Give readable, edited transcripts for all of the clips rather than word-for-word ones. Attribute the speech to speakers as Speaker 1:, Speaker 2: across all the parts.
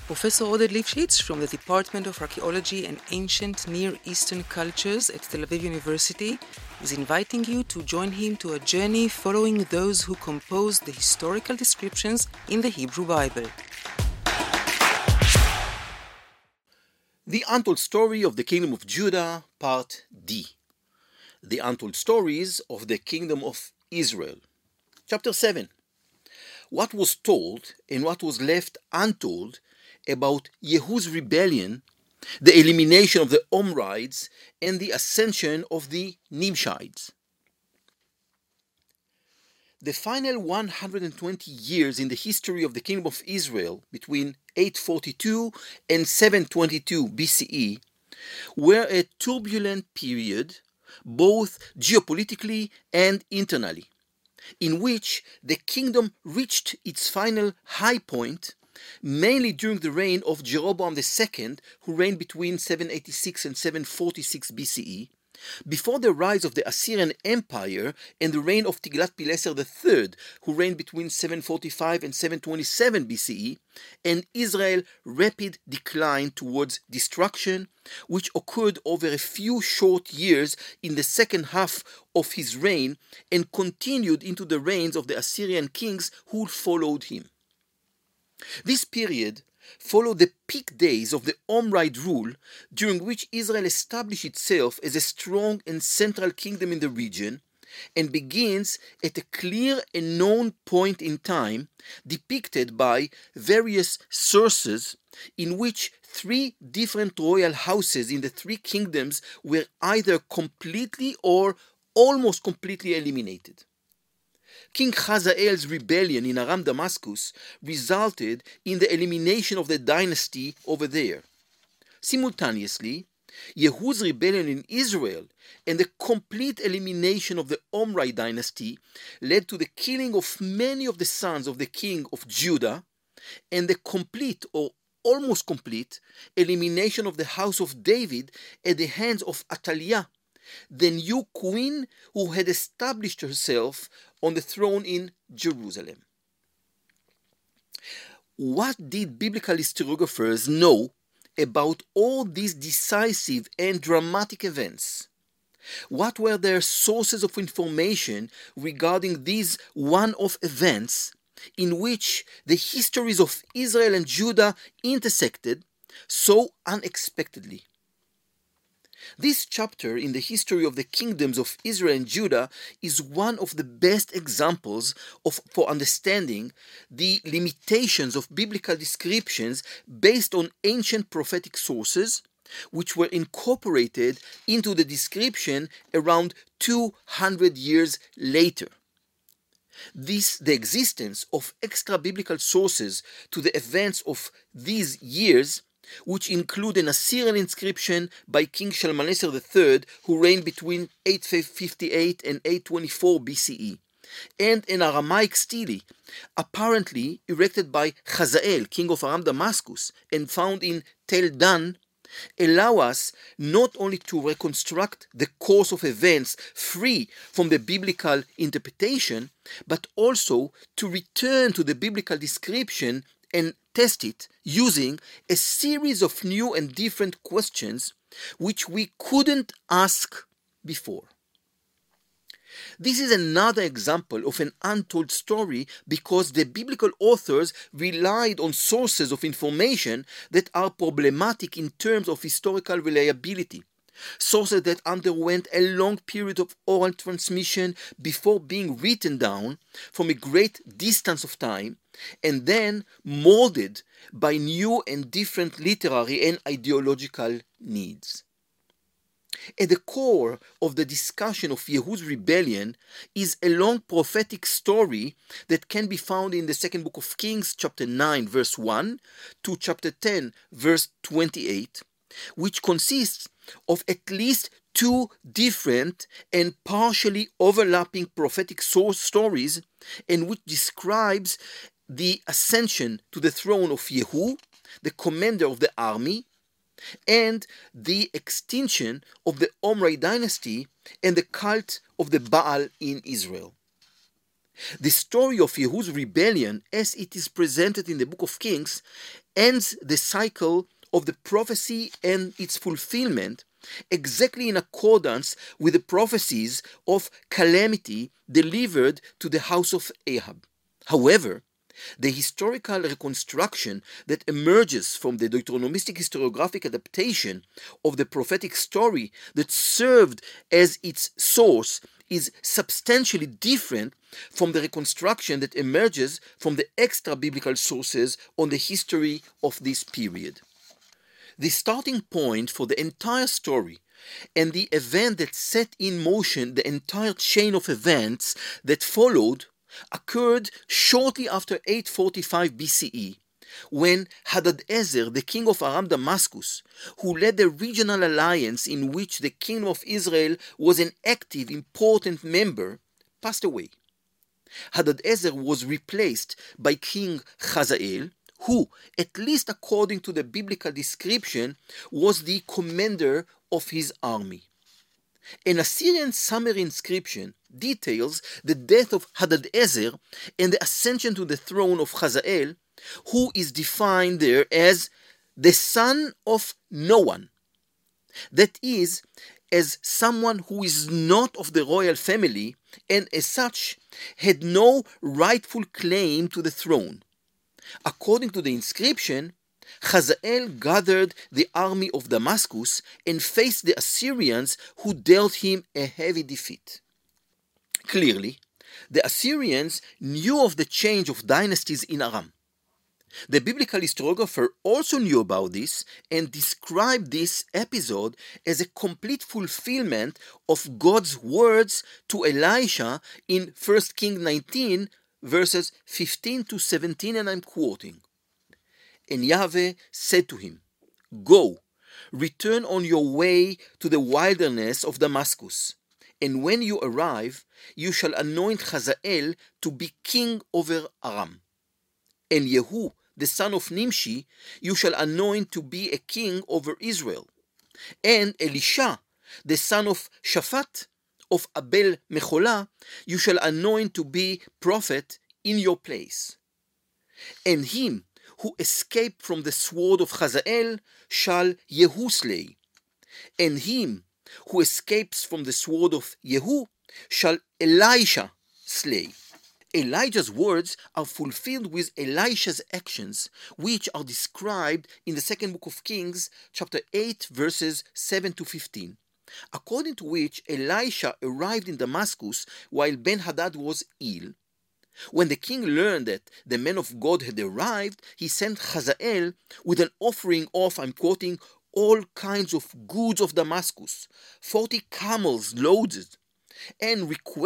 Speaker 1: Professor Oded Lifshitz from the Department of Archaeology and Ancient Near Eastern Cultures at Tel Aviv University is inviting you to join him to a journey following those who composed the historical descriptions in the Hebrew Bible.
Speaker 2: The Untold Story of the Kingdom of Judah, Part D. The Untold Stories of the Kingdom of Israel. Chapter 7. What was told and what was left untold about Yehu's rebellion, the elimination of the Omrides, and the ascension of the Nimshides. The final 120 years in the history of the Kingdom of Israel between 842 and 722 BCE were a turbulent period, both geopolitically and internally, in which the kingdom reached its final high point mainly during the reign of Jeroboam II, who reigned between 786 and 746 BCE, before the rise of the Assyrian Empire and the reign of Tiglath-Pileser III, who reigned between 745 and 727 BCE, and Israel's rapid decline towards destruction, which occurred over a few short years in the second half of his reign and continued into the reigns of the Assyrian kings who followed him. This period followed the peak days of the Omride rule, during which Israel established itself as a strong and central kingdom in the region, and begins at a clear and known point in time depicted by various sources in which three different royal houses in the three kingdoms were either completely or almost completely eliminated. King Hazael's rebellion in Aram Damascus resulted in the elimination of the dynasty over there. Simultaneously, Yehu's rebellion in Israel and the complete elimination of the Omride dynasty led to the killing of many of the sons of the king of Judah and the complete or almost complete elimination of the house of David at the hands of Athaliah, the new queen who had established herself on the throne in Jerusalem. What did biblical historiographers know about all these decisive and dramatic events? What were their sources of information regarding these one-off events in which the histories of Israel and Judah intersected so unexpectedly? This chapter in the history of the kingdoms of Israel and Judah is one of the best examples for understanding the limitations of biblical descriptions based on ancient prophetic sources, which were incorporated into the description around 200 years later. The existence of extra-biblical sources to the events of these years, which include an Assyrian inscription by King Shalmaneser III, who reigned between 858 and 824 BCE, and an Aramaic stele, apparently erected by Hazael, king of Aram Damascus, and found in Tel Dan, allow us not only to reconstruct the course of events free from the biblical interpretation, but also to return to the biblical description and test it using a series of new and different questions which we couldn't ask before. This is another example of an untold story because the biblical authors relied on sources of information that are problematic in terms of historical reliability. Sources that underwent a long period of oral transmission before being written down from a great distance of time and then molded by new and different literary and ideological needs. At the core of the discussion of Yehu's rebellion is a long prophetic story that can be found in the second book of Kings, chapter 9, verse 1 to chapter 10, verse 28, which consists of at least two different and partially overlapping prophetic stories, and which describes the ascension to the throne of Yehu, the commander of the army, and the extinction of the Omride dynasty and the cult of the Baal in Israel. The story of Yehu's rebellion, as it is presented in the Book of Kings, ends the cycle of the prophecy and its fulfillment exactly in accordance with the prophecies of calamity delivered to the house of Ahab. However, the historical reconstruction that emerges from the Deuteronomistic historiographic adaptation of the prophetic story that served as its source is substantially different from the reconstruction that emerges from the extra biblical sources on the history of this period. The starting point for the entire story and the event that set in motion the entire chain of events that followed occurred shortly after 845 BCE, when Hadadezer, the king of Aram Damascus, who led the regional alliance in which the kingdom of Israel was an active, important member, passed away. Hadadezer was replaced by King Hazael, who, at least according to the biblical description, was the commander of his army. An Assyrian summary inscription details the death of Hadadezer and the ascension to the throne of Hazael, who is defined there as the son of no one. That is, as someone who is not of the royal family and as such had no rightful claim to the throne. According to the inscription, Hazael gathered the army of Damascus and faced the Assyrians, who dealt him a heavy defeat. Clearly, the Assyrians knew of the change of dynasties in Aram. The biblical historiographer also knew about this and described this episode as a complete fulfillment of God's words to Elisha in 1 Kings 19, verses 15 to 17, and I'm quoting. And Yahweh said to him, "Go, return on your way to the wilderness of Damascus, and when you arrive, you shall anoint Hazael to be king over Aram. And Yehu, the son of Nimshi, you shall anoint to be a king over Israel. And Elisha, the son of Shaphat, of Abel Mecholah, you shall anoint to be prophet in your place. And him who escaped from the sword of Hazael shall Yehu slay. And him who escapes from the sword of Yehu shall Elisha slay." Elijah's words are fulfilled with Elisha's actions, which are described in the second book of Kings, chapter 8, verses 7 to 15. According to which Elisha arrived in Damascus while Ben-Hadad was ill. When the king learned that the man of God had arrived, he sent Hazael with an offering of, I'm quoting, all kinds of goods of Damascus, 40 camels loaded, and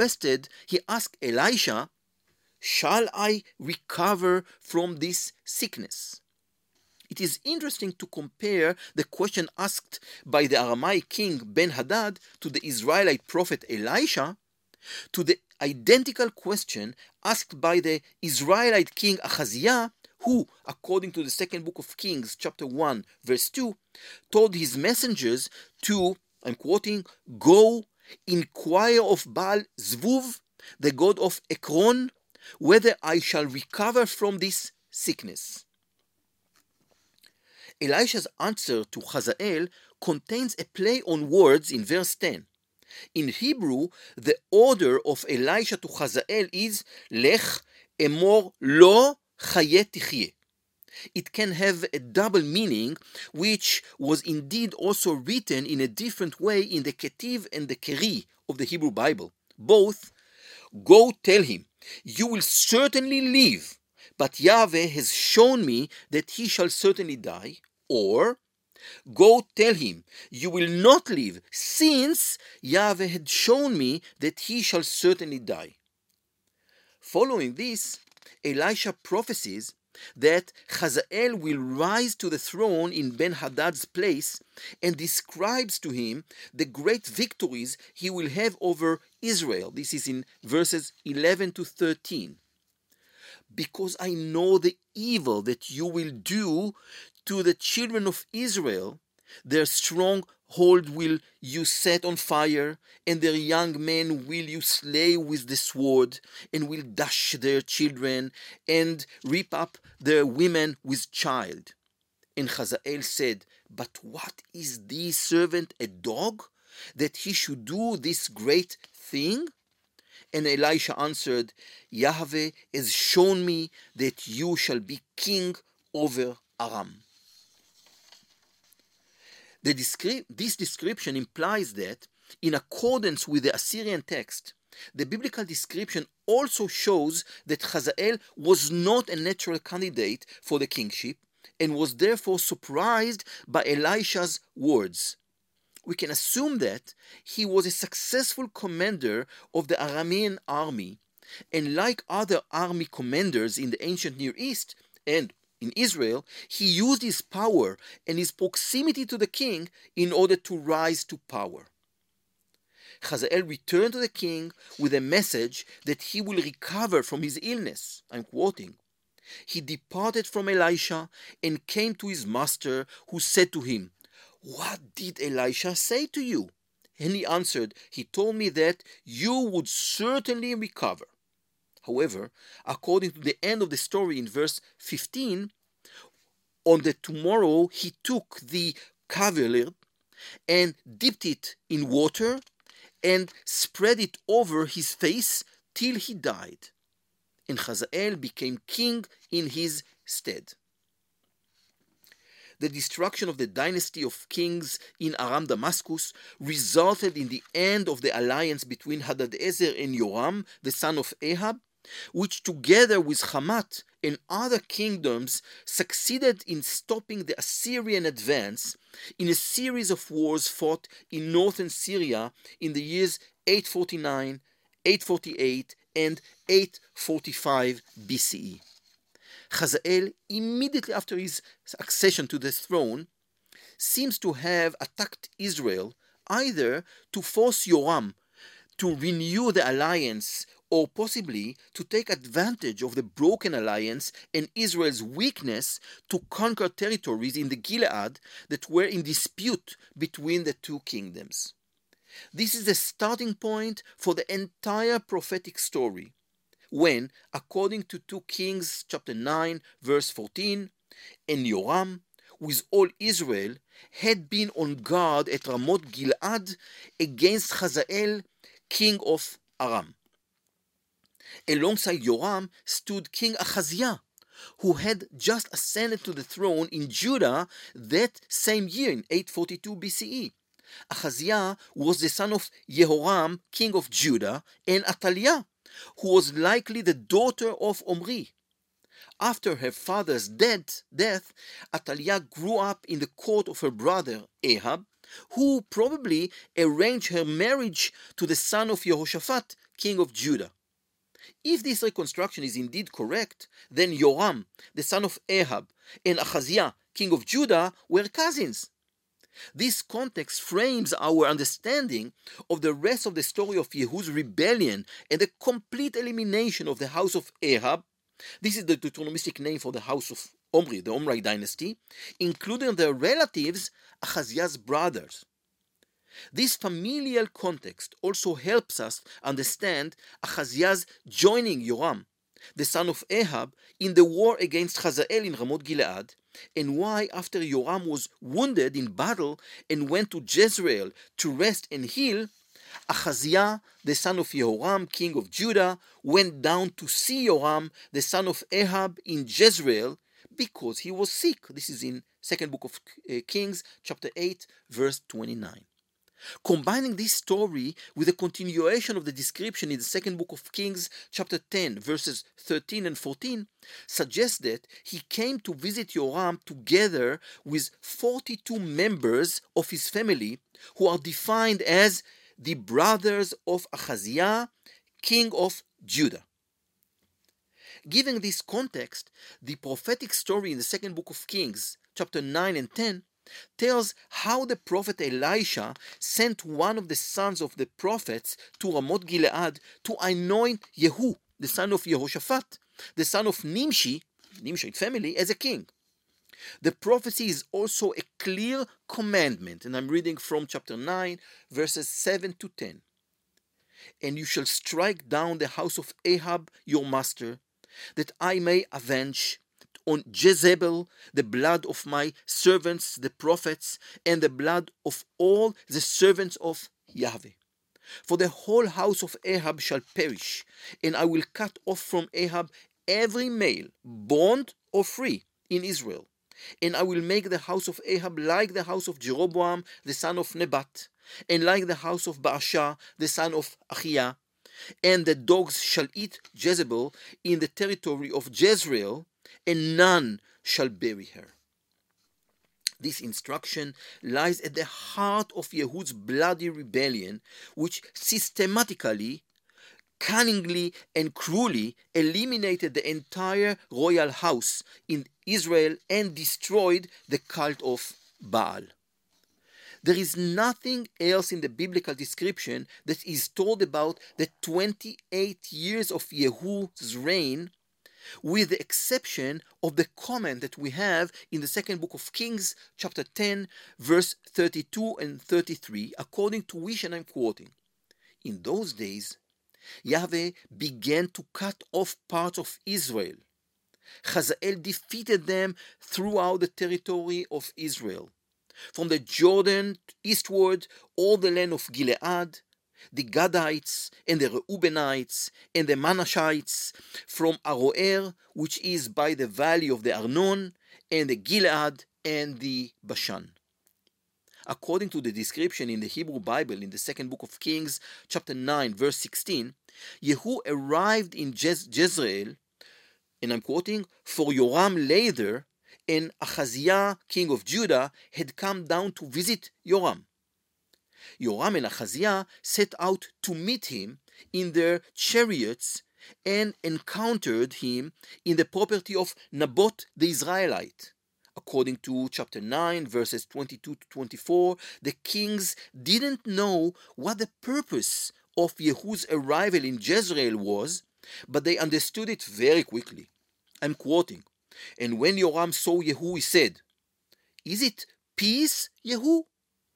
Speaker 2: he asked Elisha, "Shall I recover from this sickness?" It is interesting to compare the question asked by the Aramaic king Ben-Hadad to the Israelite prophet Elisha to the identical question asked by the Israelite king Ahaziah, who, according to the second book of Kings, chapter 1, verse 2, told his messengers to, I'm quoting, "Go, inquire of Baal Zvuv, the god of Ekron, whether I shall recover from this sickness." Elisha's answer to Hazael contains a play on words in verse 10. In Hebrew, the order of Elisha to Hazael is Lech emor lo chaye tichye. It can have a double meaning, which was indeed also written in a different way in the Ketiv and the Keri of the Hebrew Bible. Both, "Go tell him, you will certainly live, but Yahweh has shown me that he shall certainly die," or "Go tell him, you will not live, since Yahweh had shown me that he shall certainly die." Following this, Elisha prophesies that Hazael will rise to the throne in Ben-Hadad's place and describes to him the great victories he will have over Israel. This is in verses 11 to 13. "Because I know the evil that you will do to the children of Israel, their strong hold will you set on fire, and their young men will you slay with the sword, and will dash their children, and rip up their women with child. And Hazael said, But what is this servant a dog, that he should do this great thing? And Elisha answered, Yahweh has shown me that you shall be king over Aram. This description implies that, in accordance with the Assyrian text, the biblical description also shows that Hazael was not a natural candidate for the kingship and was therefore surprised by Elisha's words. We can assume that he was a successful commander of the Aramean army, and like other army commanders in the ancient Near East and in Israel, he used his power and his proximity to the king in order to rise to power. Hazael returned to the king with a message that he will recover from his illness. I'm quoting. He departed from Elisha and came to his master, who said to him, What did Elisha say to you? And he answered, He told me that you would certainly recover. However, according to the end of the story in verse 15, on the tomorrow he took the cavalry and dipped it in water and spread it over his face till he died. And Hazael became king in his stead. The destruction of the dynasty of kings in Aram Damascus resulted in the end of the alliance between Hadadezer and Joram, the son of Ahab, which together with Hamat and other kingdoms succeeded in stopping the Assyrian advance in a series of wars fought in northern Syria in the years 849, 848, and 845 BCE. Hazael, immediately after his accession to the throne, seems to have attacked Israel either to force Joram to renew the alliance or possibly to take advantage of the broken alliance and Israel's weakness to conquer territories in the Gilead that were in dispute between the two kingdoms. This is the starting point for the entire prophetic story, when, according to 2 Kings chapter 9, verse 14, and Joram, with all Israel, had been on guard at Ramoth Gilead against Hazael, king of Aram. Alongside Joram stood King Ahaziah, who had just ascended to the throne in Judah that same year in 842 BCE. Ahaziah was the son of Jehoram, king of Judah, and Athaliah, who was likely the daughter of Omri. After her father's death, Athaliah grew up in the court of her brother Ahab, who probably arranged her marriage to the son of Jehoshaphat, king of Judah. If this reconstruction is indeed correct, then Joram, the son of Ahab, and Ahaziah, king of Judah, were cousins. This context frames our understanding of the rest of the story of Yehu's rebellion and the complete elimination of the house of Ahab. This is the Deuteronomistic name for the house of Omri, the Omride dynasty, including their relatives, Ahaziah's brothers. This familial context also helps us understand Ahaziah's joining Joram, the son of Ahab, in the war against Hazael in Ramoth Gilead, and why, after Joram was wounded in battle and went to Jezreel to rest and heal, Ahaziah, the son of Jehoram, king of Judah, went down to see Joram, the son of Ahab, in Jezreel because he was sick. This is in 2nd book of Kings, chapter 8, verse 29. Combining this story with a continuation of the description in the 2nd book of Kings, chapter 10, verses 13 and 14, suggests that he came to visit Joram together with 42 members of his family, who are defined as the brothers of Ahaziah, king of Judah. Given this context, the prophetic story in the 2nd book of Kings, chapter 9 and 10, tells how the prophet Elisha sent one of the sons of the prophets to Ramoth Gilead to anoint Yehu, the son of Jehoshaphat, the son of Nimshi family, as a king. The prophecy is also a clear commandment, and I'm reading from chapter 9, verses 7 to 10. And you shall strike down the house of Ahab your master, that I may avenge on Jezebel the blood of my servants the prophets, and the blood of all the servants of Yahweh. For the whole house of Ahab shall perish, and I will cut off from Ahab every male, bond or free, in Israel. And I will make the house of Ahab like the house of Jeroboam the son of Nebat, and like the house of Baasha the son of Achiah. And the dogs shall eat Jezebel in the territory of Jezreel, and none shall bury her. This instruction lies at the heart of Yehud's bloody rebellion, which systematically, cunningly, and cruelly eliminated the entire royal house in Israel and destroyed the cult of Baal. There is nothing else in the biblical description that is told about the 28 years of Yehu's reign, with the exception of the comment that we have in the second book of Kings, chapter 10, verse 32 and 33, according to which, and I'm quoting, "In those days, Yahweh began to cut off parts of Israel. Hazael defeated them throughout the territory of Israel, from the Jordan eastward, all the land of Gilead, the Gadites and the Reubenites and the Manashites, from Aroer, which is by the valley of the Arnon, and the Gilead and the Bashan." According to the description in the Hebrew Bible in the second book of Kings, chapter 9, verse 16, Yehu arrived in Jezreel, and I'm quoting, "For Yoram lay there, and Achaziah, king of Judah, had come down to visit Yoram. Yoram and Achaziah set out to meet him in their chariots and encountered him in the property of Naboth the Israelite." According to chapter 9, verses 22 to 24, the kings didn't know what the purpose of Yehu's arrival in Jezreel was, but they understood it very quickly. I'm quoting, "And when Yoram saw Yehu, he said, 'Is it peace, Yehu?'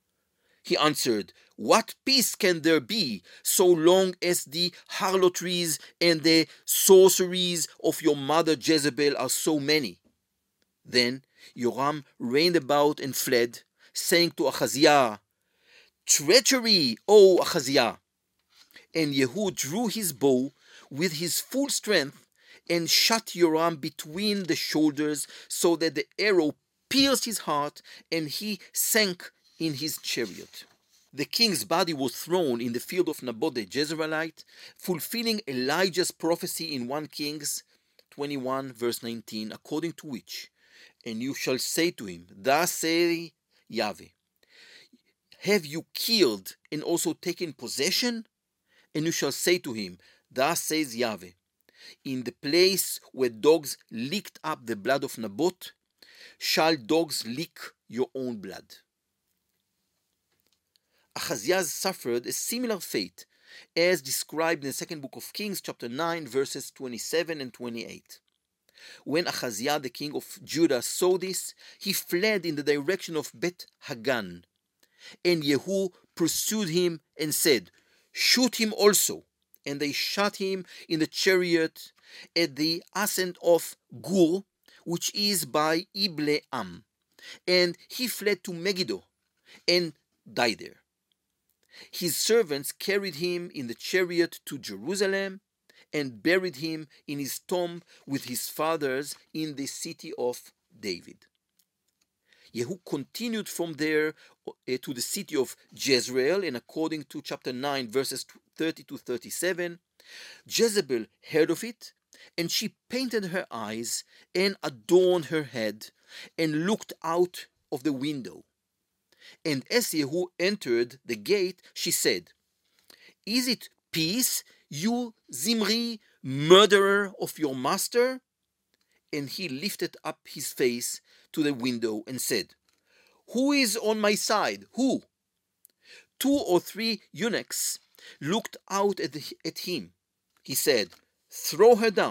Speaker 2: He answered, 'What peace can there be so long as the harlotries and the sorceries of your mother Jezebel are so many?' Then Yoram ran about and fled, saying to Achaziah, 'Treachery, O Achaziah!' And Yehu drew his bow with his full strength and shot Yoram between the shoulders, so that the arrow pierced his heart, and he sank in his chariot. The king's body was thrown in the field of Naboth the Jezreelite, fulfilling Elijah's prophecy in 1 Kings 21, verse 19, according to which, 'And you shall say to him, Thus say Yahweh, have you killed and also taken possession? And you shall say to him, Thus says Yahweh, in the place where dogs licked up the blood of Naboth, shall dogs lick your own blood.'" Achaziah suffered a similar fate as described in the second book of Kings, chapter 9, verses 27 and 28. When Achaziah, the king of Judah, saw this, he fled in the direction of Bet Hagan. And Yehu pursued him and said, "Shoot him also." And they shot him in the chariot at the ascent of Gur, which is by Ibleam. And he fled to Megiddo and died there. His servants carried him in the chariot to Jerusalem and buried him in his tomb with his fathers in the city of David. Yehu continued from there to the city of Jezreel, and according to chapter 9, verses 30 to 37, Jezebel heard of it, and she painted her eyes and adorned her head and looked out of the window. And as Yehu entered the gate, she said, "Is it peace, you Zimri, murderer of your master?" And he lifted up his face to the window and said, "Who is on my side? Who?" 2 or 3 eunuchs looked out at him. He said, "Throw her down."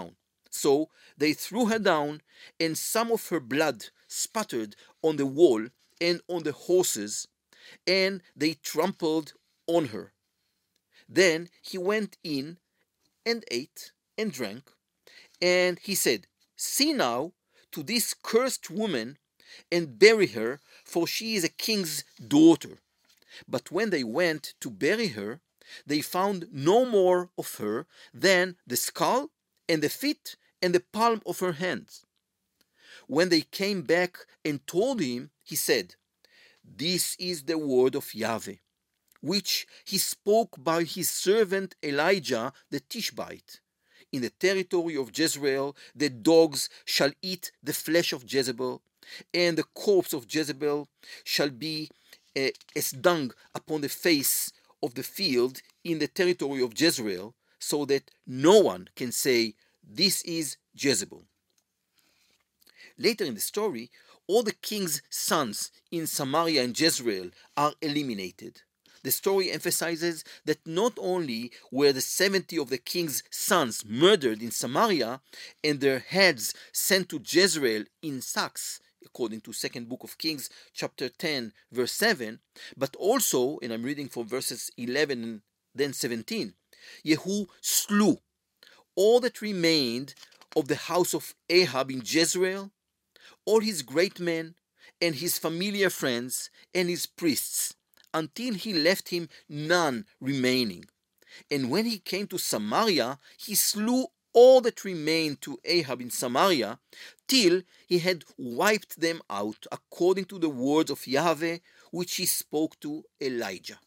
Speaker 2: So they threw her down, and some of her blood spattered on the wall and on the horses, and they trampled on her. Then he went in and ate and drank, and he said, "See now to this cursed woman and bury her, for she is a king's daughter." But when they went to bury her, they found no more of her than the skull and the feet and the palm of her hands. When they came back and told him, he said, "This is the word of Yahweh, which he spoke by his servant Elijah the Tishbite. In the territory of Jezreel, the dogs shall eat the flesh of Jezebel, and the corpse of Jezebel shall be as dung upon the face of the field in the territory of Jezreel, so that no one can say, 'This is Jezebel.'" Later in the story, all the king's sons in Samaria and Jezreel are eliminated. The story emphasizes that not only were the 70 of the king's sons murdered in Samaria and their heads sent to Jezreel in sacks, according to 2nd Book of Kings, chapter 10, verse 7, but also, and I'm reading from verses 11 and then 17, Yehu slew all that remained of the house of Ahab in Jezreel, all his great men, and his familiar friends, and his priests, until he left him none remaining. And when he came to Samaria, he slew all that remained to Ahab in Samaria, till he had wiped them out, according to the words of Yahweh, which he spoke to Elijah.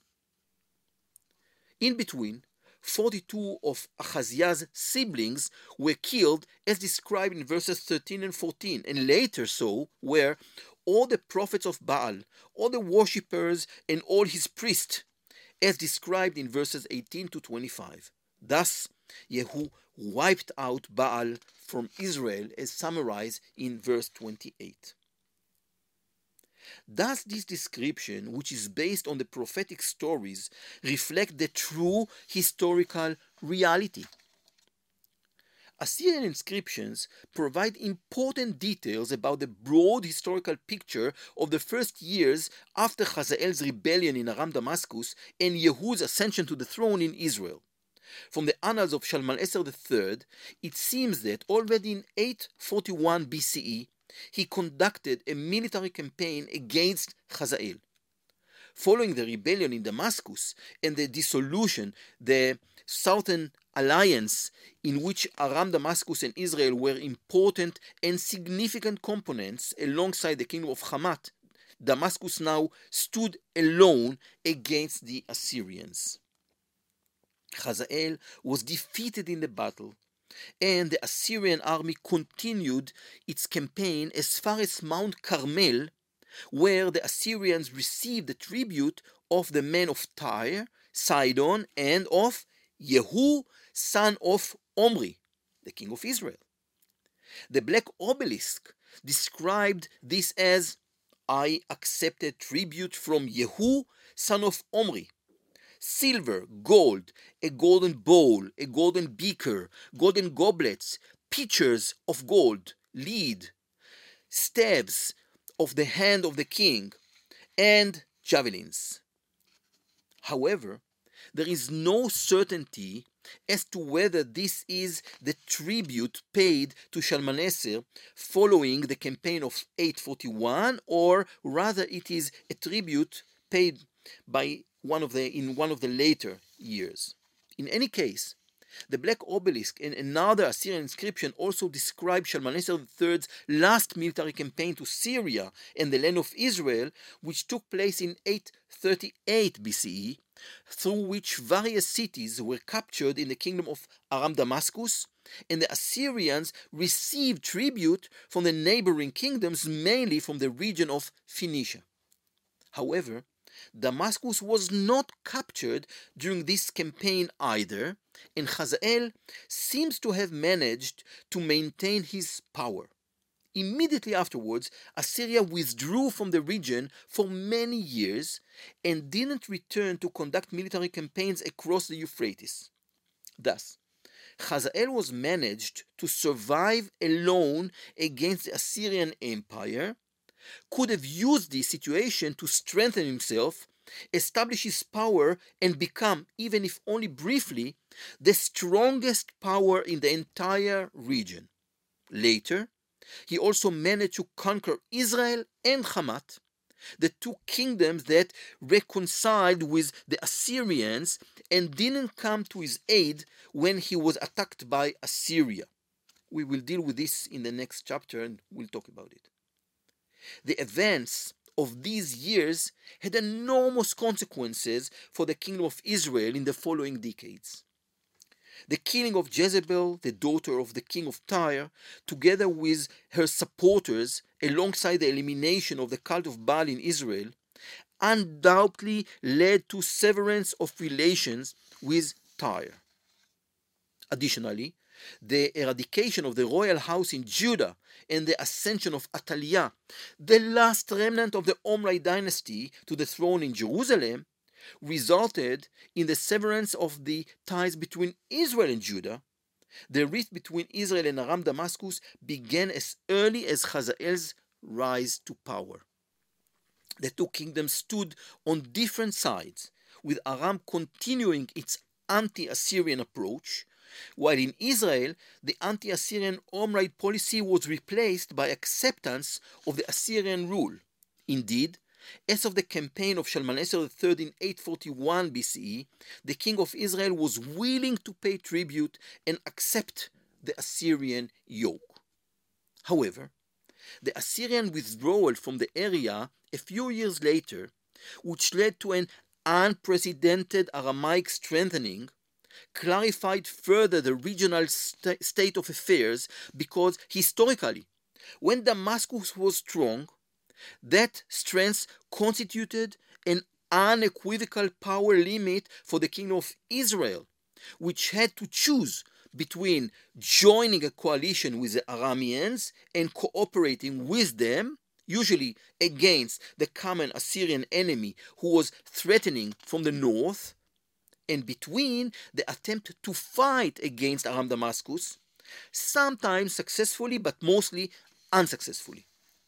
Speaker 2: In between, 42 of Ahaziah's siblings were killed, as described in verses 13 and 14, and later so were all the prophets of Baal, all the worshippers, and all his priests, as described in verses 18 to 25. Thus, Yehu wiped out Baal from Israel, as summarized in verse 28. Does this description, which is based on the prophetic stories, reflect the true historical reality? Assyrian inscriptions provide important details about the broad historical picture of the first years after Hazael's rebellion in Aram Damascus and Yehu's ascension to the throne in Israel. From the annals of Shalmaneser III, it seems that already in 841 BCE, he conducted a military campaign against Hazael. Following the rebellion in Damascus and the dissolution, the Southern Alliance, in which Aram, Damascus, and Israel were important and significant components alongside the kingdom of Hamath, Damascus now stood alone against the Assyrians. Hazael was defeated in the battle, and the Assyrian army continued its campaign as far as Mount Carmel, where the Assyrians received the tribute of the men of Tyre, Sidon, and of Yehu, son of Omri, the king of Israel. The black obelisk described this as, "I accepted tribute from Yehu, son of Omri. Silver, gold, a golden bowl, a golden beaker, golden goblets, pitchers of gold, lead, staves of the hand of the king, and javelins." However, there is no certainty as to whether this is the tribute paid to Shalmaneser following the campaign of 841, or rather it is a tribute paid by one of the later years. In any case, the black obelisk and another Assyrian inscription also describe Shalmaneser III's last military campaign to Syria and the land of Israel, which took place in 838 BCE, through which various cities were captured in the kingdom of Aram Damascus, and the Assyrians received tribute from the neighboring kingdoms, mainly from the region of Phoenicia. However, Damascus was not captured during this campaign either, and Hazael seems to have managed to maintain his power. Immediately afterwards, Assyria withdrew from the region for many years and didn't return to conduct military campaigns across the Euphrates. Thus, Hazael was managed to survive alone against the Assyrian Empire, could have used this situation to strengthen himself, establish his power, and become, even if only briefly, the strongest power in the entire region. Later, he also managed to conquer Israel and Hamath, the two kingdoms that reconciled with the Assyrians and didn't come to his aid when he was attacked by Assyria. We will deal with this in the next chapter and we'll talk about it. The events of these years had enormous consequences for the kingdom of Israel in the following decades. The killing of Jezebel, the daughter of the king of Tyre, together with her supporters, alongside the elimination of the cult of Baal in Israel, undoubtedly led to severance of relations with Tyre. Additionally, the eradication of the royal house in Judah and the ascension of Athaliah, the last remnant of the Omride dynasty, to the throne in Jerusalem, resulted in the severance of the ties between Israel and Judah. The rift between Israel and Aram Damascus began as early as Hazael's rise to power. The two kingdoms stood on different sides, with Aram continuing its anti-Assyrian approach, while in Israel, the anti-Assyrian Omride policy was replaced by acceptance of the Assyrian rule. Indeed, as of the campaign of Shalmaneser III in 841 BCE, the king of Israel was willing to pay tribute and accept the Assyrian yoke. However, the Assyrian withdrawal from the area a few years later, which led to an unprecedented Aramaic strengthening, clarified further the regional state of affairs, because historically, when Damascus was strong, that strength constituted an unequivocal power limit for the kingdom of Israel, which had to choose between joining a coalition with the Arameans and cooperating with them, usually against the common Assyrian enemy who was threatening from the north, and between the attempt to fight against Aram Damascus, sometimes successfully but mostly unsuccessfully.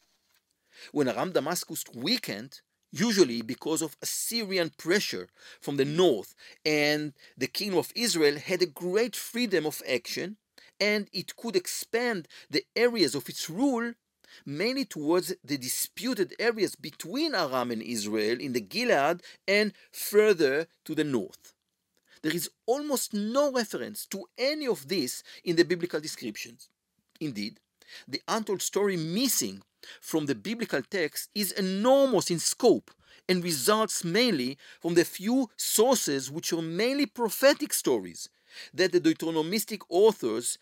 Speaker 2: When Aram Damascus weakened, usually because of Assyrian pressure from the north, and the kingdom of Israel had a great freedom of action, and it could expand the areas of its rule mainly towards the disputed areas between Aram and Israel in the Gilead and further to the north. There is almost no reference to any of this in the biblical descriptions. Indeed, the untold story missing from the biblical text is enormous in scope and results mainly from the few sources which are mainly prophetic stories that the Deuteronomistic authors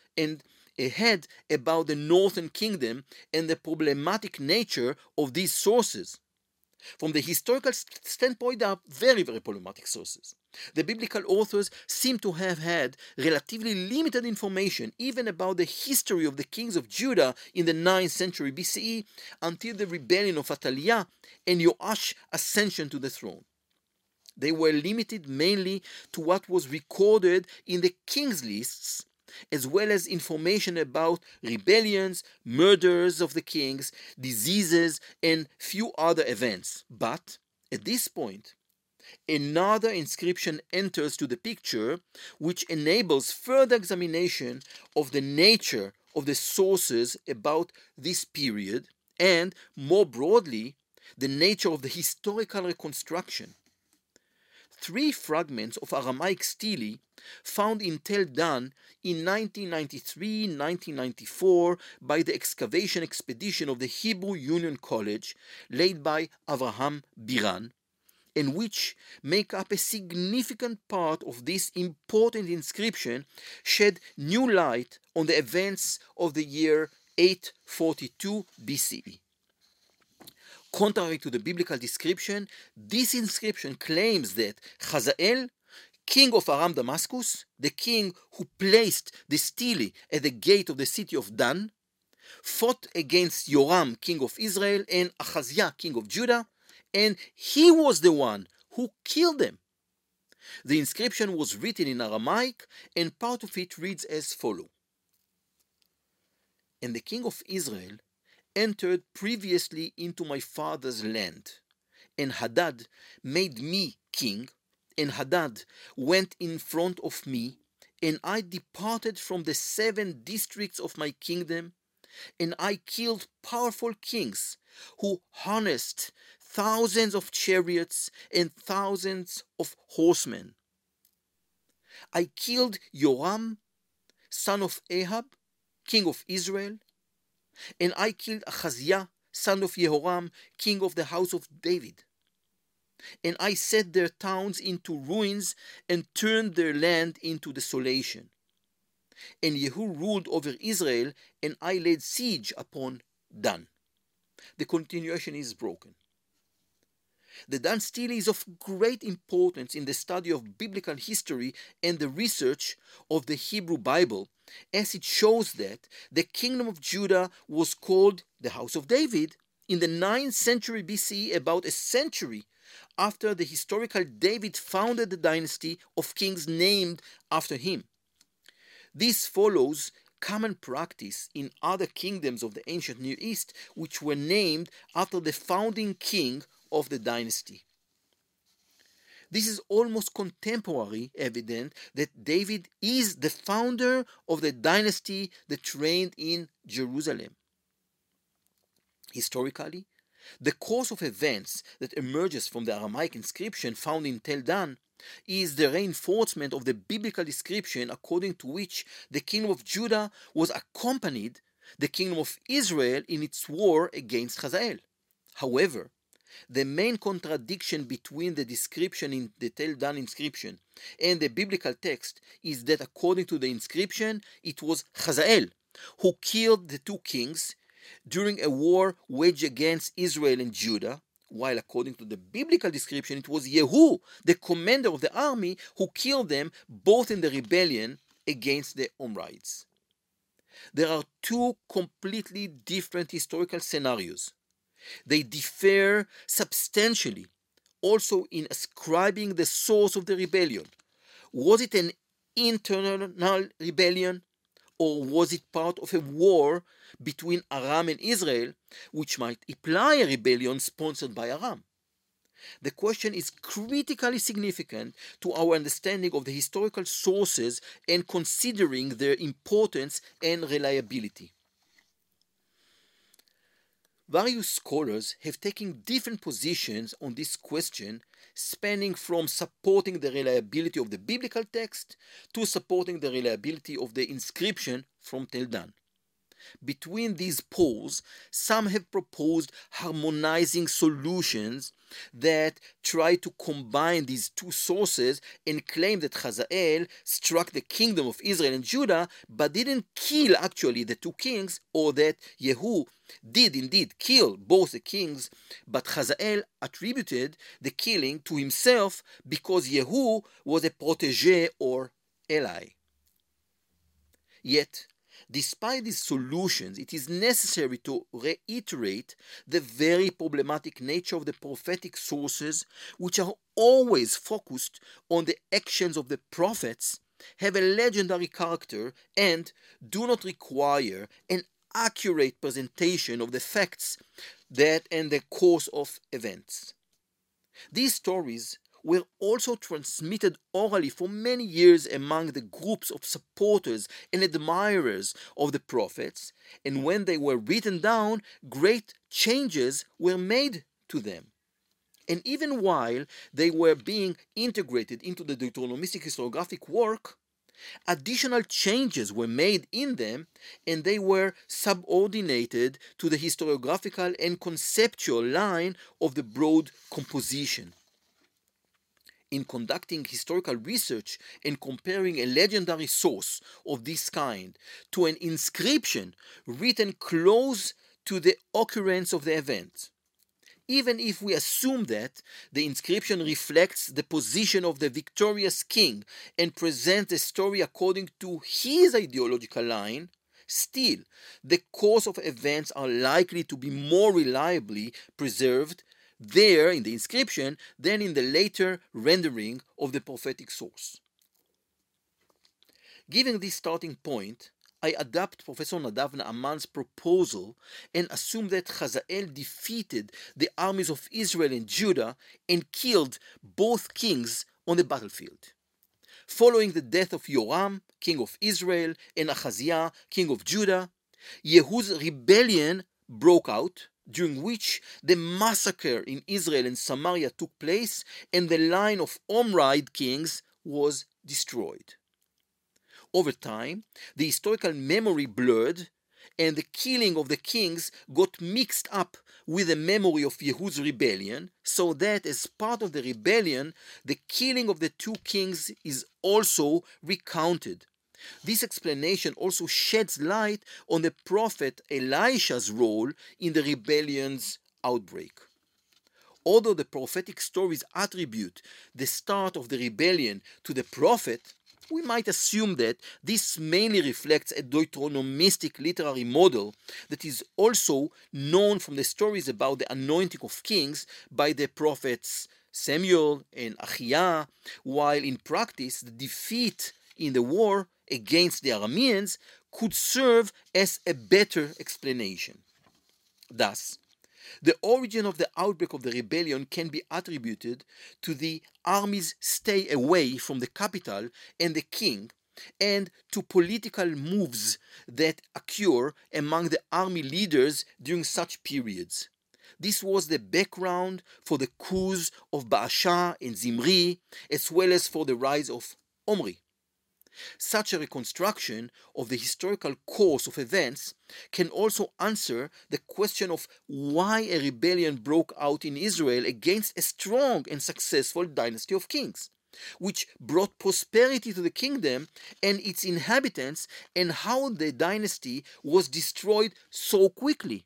Speaker 2: had about the northern kingdom and the problematic nature of these sources. From the historical standpoint, they are very, very problematic sources. The biblical authors seem to have had relatively limited information even about the history of the kings of Judah in the 9th century BCE until the rebellion of Athaliah and Joash's ascension to the throne. They were limited mainly to what was recorded in the kings' lists, as well as information about rebellions, murders of the kings, diseases, and few other events. But at this point, another inscription enters to the picture, which enables further examination of the nature of the sources about this period, and more broadly, the nature of the historical reconstruction. 3 fragments of Aramaic stele found in Tel Dan in 1993-1994 by the excavation expedition of the Hebrew Union College led by Avraham Biran, and which make up a significant part of this important inscription, shed new light on the events of the year 842 BCE. Contrary to the biblical description, this inscription claims that Hazael, king of Aram Damascus, the king who placed the stele at the gate of the city of Dan, fought against Joram, king of Israel, and Ahaziah, king of Judah, and he was the one who killed them. The inscription was written in Aramaic, and part of it reads as follows. And the king of Israel entered previously into my father's land, and Hadad made me king, and Hadad went in front of me, and I departed from the 7 districts of my kingdom, and I killed powerful kings who harnessed thousands of chariots and thousands of horsemen. I killed Joram, son of Ahab, king of Israel, and I killed Ahaziah, son of Jehoram, king of the house of David. And I set their towns into ruins and turned their land into desolation. And Jehu ruled over Israel, and I laid siege upon Dan. The continuation is broken. The Dan stele is of great importance in the study of biblical history and the research of the Hebrew Bible, as it shows that the kingdom of Judah was called the House of David in the 9th century BCE, about a century after the historical David founded the dynasty of kings named after him. This follows common practice in other kingdoms of the ancient Near East, which were named after the founding king of the dynasty. This is almost contemporary evidence that David is the founder of the dynasty that reigned in Jerusalem. Historically, the course of events that emerges from the Aramaic inscription found in Tel Dan is the reinforcement of the biblical description according to which the kingdom of Judah was accompanied the kingdom of Israel in its war against Hazael. However, the main contradiction between the description in the Tel Dan inscription and the biblical text is that according to the inscription, it was Hazael who killed the 2 kings during a war waged against Israel and Judah, while according to the biblical description, it was Jehu, the commander of the army, who killed them both in the rebellion against the Omrides. There are 2 completely different historical scenarios. They differ substantially also in ascribing the source of the rebellion. Was it an internal rebellion, or was it part of a war between Aram and Israel, which might imply a rebellion sponsored by Aram? The question is critically significant to our understanding of the historical sources and considering their importance and reliability. Various scholars have taken different positions on this question, spanning from supporting the reliability of the biblical text to supporting the reliability of the inscription from Tel Dan. Between these poles, some have proposed harmonizing solutions that try to combine these 2 sources and claim that Hazael struck the kingdom of Israel and Judah but didn't kill actually the 2 kings, or that Jehu did indeed kill both the kings, but Hazael attributed the killing to himself because Jehu was a protege or ally. Yet, despite these solutions, it is necessary to reiterate the very problematic nature of the prophetic sources, which are always focused on the actions of the prophets, have a legendary character, and do not require an accurate presentation of the facts that and the course of events. These stories were also transmitted orally for many years among the groups of supporters and admirers of the prophets, and when they were written down, great changes were made to them. And even while they were being integrated into the Deuteronomistic historiographic work, additional changes were made in them, and they were subordinated to the historiographical and conceptual line of the broad composition. In conducting historical research and comparing a legendary source of this kind to an inscription written close to the occurrence of the event, even if we assume that the inscription reflects the position of the victorious king and presents the story according to his ideological line, still the course of events are likely to be more reliably preserved there in the inscription than in the later rendering of the prophetic source. Given this starting point, I adapt Professor Nadav Naaman's proposal and assume that Hazael defeated the armies of Israel and Judah and killed both kings on the battlefield. Following the death of Joram, king of Israel, and Ahaziah, king of Judah, Yehu's rebellion broke out, during which the massacre in Israel and Samaria took place and the line of Omride kings was destroyed. Over time, the historical memory blurred and the killing of the kings got mixed up with the memory of Yehu's rebellion, so that as part of the rebellion, the killing of the two kings is also recounted. This explanation also sheds light on the prophet Elisha's role in the rebellion's outbreak. Although the prophetic stories attribute the start of the rebellion to the prophet, we might assume that this mainly reflects a Deuteronomistic literary model that is also known from the stories about the anointing of kings by the prophets Samuel and Achiah, while in practice the defeat in the war against the Arameans could serve as a better explanation. Thus, the origin of the outbreak of the rebellion can be attributed to the army's stay away from the capital and the king, and to political moves that occur among the army leaders during such periods. This was the background for the coups of Baasha and Zimri, as well as for the rise of Omri. Such a reconstruction of the historical course of events can also answer the question of why a rebellion broke out in Israel against a strong and successful dynasty of kings, which brought prosperity to the kingdom and its inhabitants, and how the dynasty was destroyed so quickly.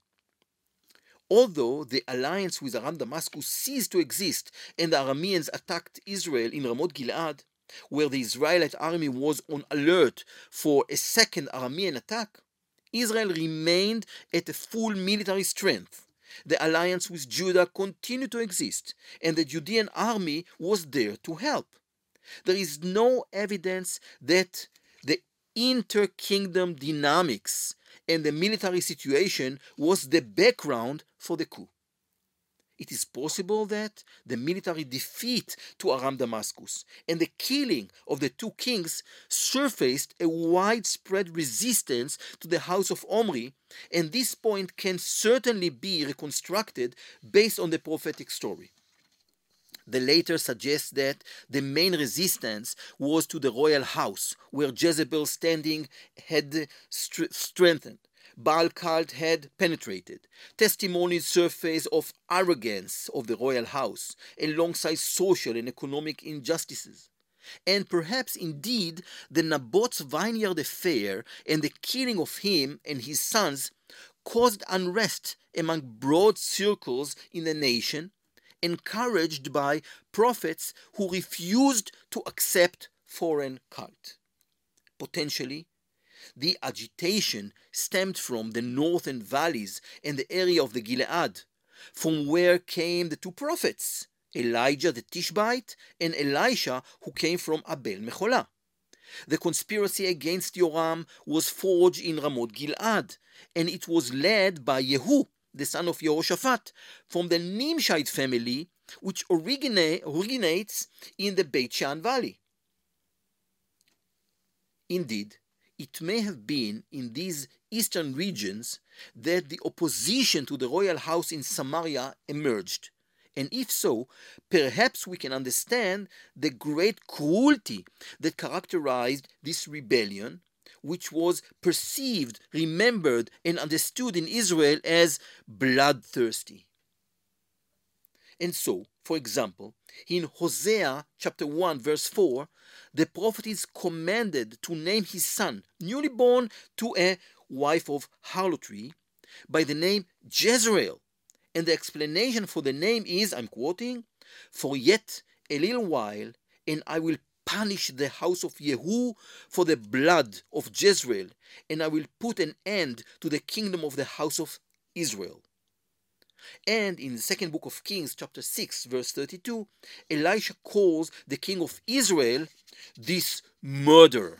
Speaker 2: Although the alliance with Aram Damascus ceased to exist and the Arameans attacked Israel in Ramot Gilead, where the Israelite army was on alert for a second Aramean attack, Israel remained at a full military strength. The alliance with Judah continued to exist, and the Judean army was there to help. There is no evidence that the inter-kingdom dynamics and the military situation was the background for the coup. It is possible that the military defeat to Aram Damascus and the killing of the two kings surfaced a widespread resistance to the house of Omri, and this point can certainly be reconstructed based on the prophetic story. The later suggests that the main resistance was to the royal house, where Jezebel's standing had strengthened. Baal cult had penetrated. Testimonies surface of arrogance of the royal house, alongside social and economic injustices. And perhaps indeed the Naboth's vineyard affair and the killing of him and his sons caused unrest among broad circles in the nation, encouraged by prophets who refused to accept foreign cult. Potentially, the agitation stemmed from the northern valleys and the area of the Gilead, from where came the two prophets, Elijah the Tishbite and Elisha, who came from Abel Mecholah. The conspiracy against Joram was forged in Ramot Gilead, and it was led by Yehu, the son of Yehoshaphat, from the Nimshite family, which originates in the Beit Shean Valley. Indeed, it may have been in these eastern regions that the opposition to the royal house in Samaria emerged. And if so, perhaps we can understand the great cruelty that characterized this rebellion, which was perceived, remembered, and understood in Israel as bloodthirsty. And so, for example, in Hosea chapter 1 verse 4, the prophet is commanded to name his son, newly born to a wife of harlotry, by the name Jezreel. And the explanation for the name is, I'm quoting, "For yet a little while, and I will punish the house of Yehu for the blood of Jezreel, and I will put an end to the kingdom of the house of Israel." And in the second book of Kings, chapter 6, verse 32, Elisha calls the king of Israel this murderer.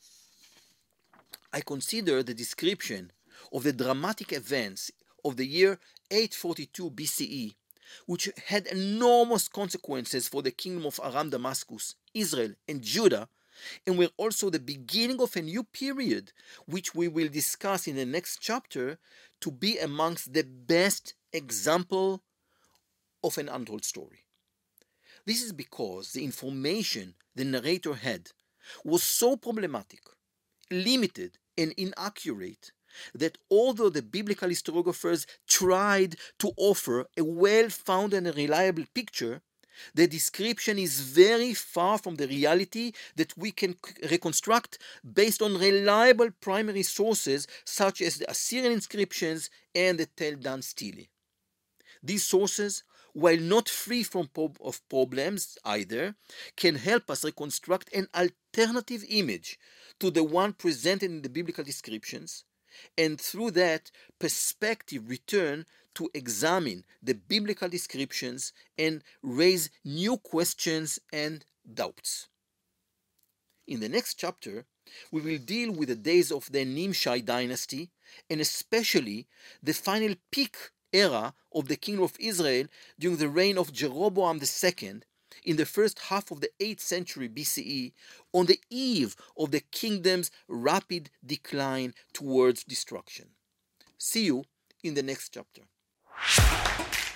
Speaker 2: I consider the description of the dramatic events of the year 842 BCE, which had enormous consequences for the kingdom of Aram Damascus, Israel, and Judah, and were also the beginning of a new period, which we will discuss in the next chapter, to be amongst the best example of an untold story. This is because the information the narrator had was so problematic, limited, and inaccurate that although the biblical historiographers tried to offer a well-founded and reliable picture, the description is very far from the reality that we can reconstruct based on reliable primary sources such as the Assyrian inscriptions and the Tel Dan stele. These sources, while not free of problems either, can help us reconstruct an alternative image to the one presented in the biblical descriptions, and through that perspective return to examine the biblical descriptions and raise new questions and doubts. In the next chapter, we will deal with the days of the Nimshi dynasty, and especially the final peak era of the kingdom of Israel during the reign of Jeroboam II in the first half of the 8th century BCE, on the eve of the kingdom's rapid decline towards destruction. See you in the next chapter.